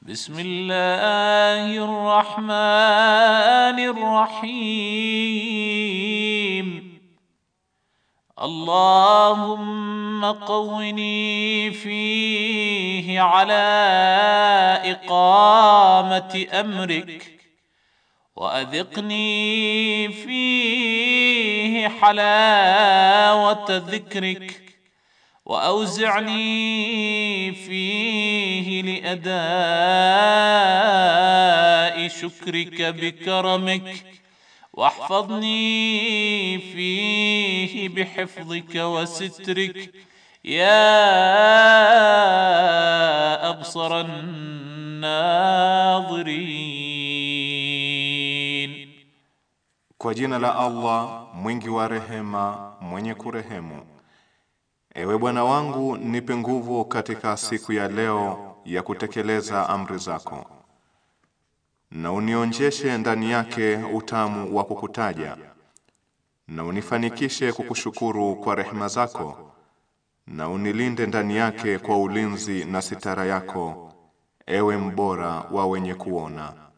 بسم الله الرحمن الرحيم اللهم قوني فيه على إقامة أمرك وأذقني فيه حلاوة ذكرك وأوزعني فيه لأداء شكرك بكرمك واحفظني فيه بحفظك وسترك يا أبصر الناظرين. Kwa jina la Allah mwingi wa rehema mwenye kurehemu. Ewe Bwana wangu, nipe nguvu katika siku ya leo ya kutekeleza amri zako, na unionjeshe ndani yake utamu wa kukutaja, na unifanikishe kukushukuru kwa rehema zako, na unilinde ndani yake kwa ulinzi na sitara yako, ewe mbora wa wenye kuona.